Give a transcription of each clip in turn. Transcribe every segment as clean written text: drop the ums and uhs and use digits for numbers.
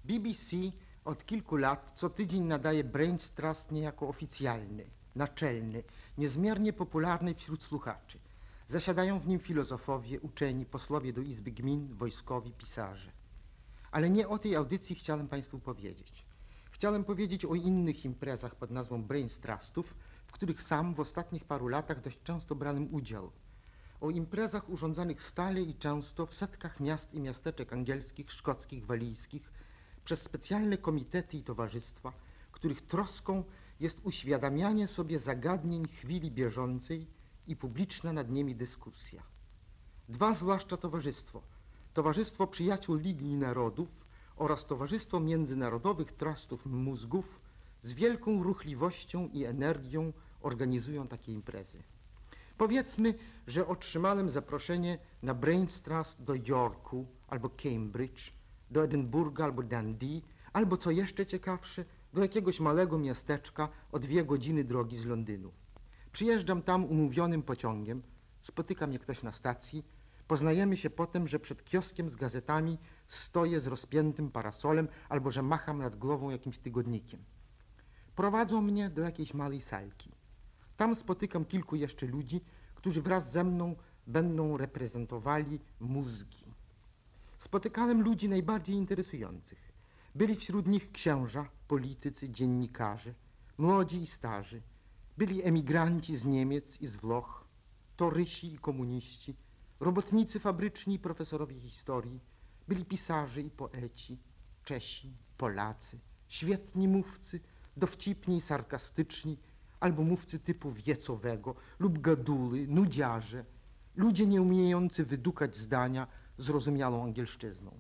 BBC od kilku lat co tydzień nadaje Brains Trust niejako oficjalny, naczelny, niezmiernie popularny wśród słuchaczy. Zasiadają w nim filozofowie, uczeni, posłowie do Izby Gmin, wojskowi, pisarze. Ale nie o tej audycji chciałem Państwu powiedzieć. Chciałem powiedzieć o innych imprezach pod nazwą Brains Trustów, w których sam w ostatnich paru latach dość często brałem udział. O imprezach urządzanych stale i często w setkach miast i miasteczek angielskich, szkockich, walijskich przez specjalne komitety i towarzystwa, których troską jest uświadamianie sobie zagadnień chwili bieżącej i publiczna nad nimi dyskusja. Dwa zwłaszcza Towarzystwo Przyjaciół Ligi Narodów oraz Towarzystwo Międzynarodowych Trustów Mózgów z wielką ruchliwością i energią organizują takie imprezy. Powiedzmy, że otrzymałem zaproszenie na Brains Trust do Yorku albo Cambridge, do Edynburga albo Dundee, albo co jeszcze ciekawsze, do jakiegoś małego miasteczka o 2 godziny drogi z Londynu. Przyjeżdżam tam umówionym pociągiem, spotyka mnie ktoś na stacji, poznajemy się potem, że przed kioskiem z gazetami stoję z rozpiętym parasolem albo że macham nad głową jakimś tygodnikiem. Prowadzą mnie do jakiejś małej salki. Tam spotykam kilku jeszcze ludzi, którzy wraz ze mną będą reprezentowali mózgi. Spotykałem ludzi najbardziej interesujących. Byli wśród nich księża, politycy, dziennikarze, młodzi i starzy. Byli emigranci z Niemiec i z Włoch, torysi i komuniści, robotnicy fabryczni i profesorowie historii. Byli pisarze i poeci, Czesi, Polacy, świetni mówcy, dowcipni i sarkastyczni, albo mówcy typu wiecowego lub gaduły, nudziarze, ludzie nieumiejący wydukać zdania zrozumiałą angielszczyzną.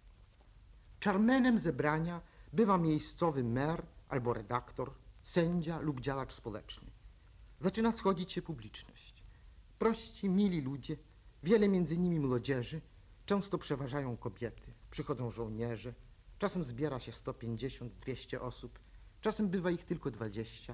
Chairmanem zebrania bywa miejscowy mer albo redaktor, sędzia lub działacz społeczny. Zaczyna schodzić się publiczność. Prości, mili ludzie, wiele między nimi młodzieży, często przeważają kobiety, przychodzą żołnierze, czasem zbiera się 150-200 osób, czasem bywa ich tylko 20-25.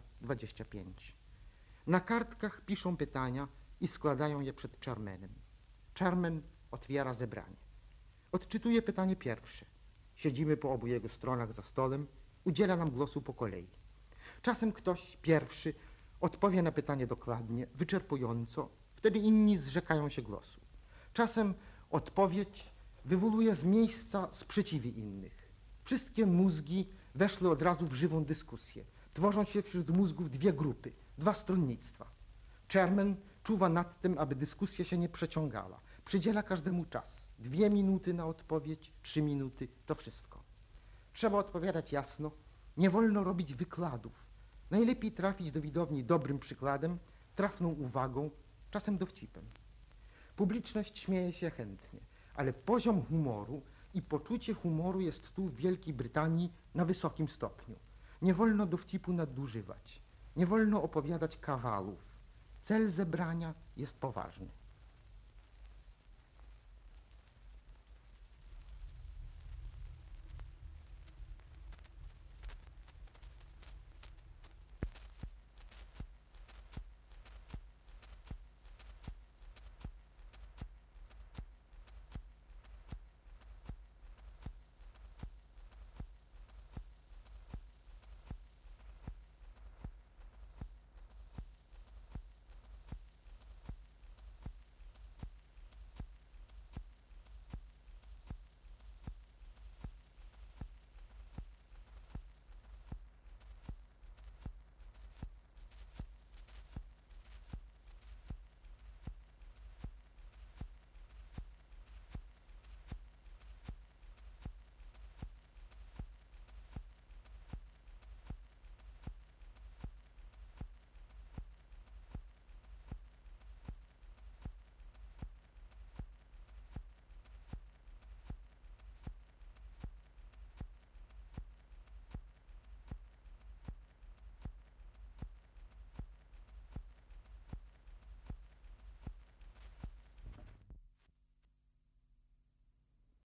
Na kartkach piszą pytania i składają je przed chairmanem. Chairman otwiera zebranie. Odczytuje pytanie pierwsze. Siedzimy po obu jego stronach za stolem, udziela nam głosu po kolei. Czasem ktoś pierwszy odpowie na pytanie dokładnie, wyczerpująco, wtedy inni zrzekają się głosu. Czasem odpowiedź wywołuje z miejsca sprzeciwy innych. Wszystkie mózgi weszły od razu w żywą dyskusję. Tworzą się wśród mózgów 2 grupy, 2 stronnictwa. Chairman czuwa nad tym, aby dyskusja się nie przeciągała. Przydziela każdemu czas. 2 minuty na odpowiedź, 3 minuty, to wszystko. Trzeba odpowiadać jasno, nie wolno robić wykładów. Najlepiej trafić do widowni dobrym przykładem, trafną uwagą, czasem dowcipem. Publiczność śmieje się chętnie, ale poziom humoru i poczucie humoru jest tu w Wielkiej Brytanii na wysokim stopniu. Nie wolno dowcipu nadużywać, nie wolno opowiadać kawałów. Cel zebrania jest poważny.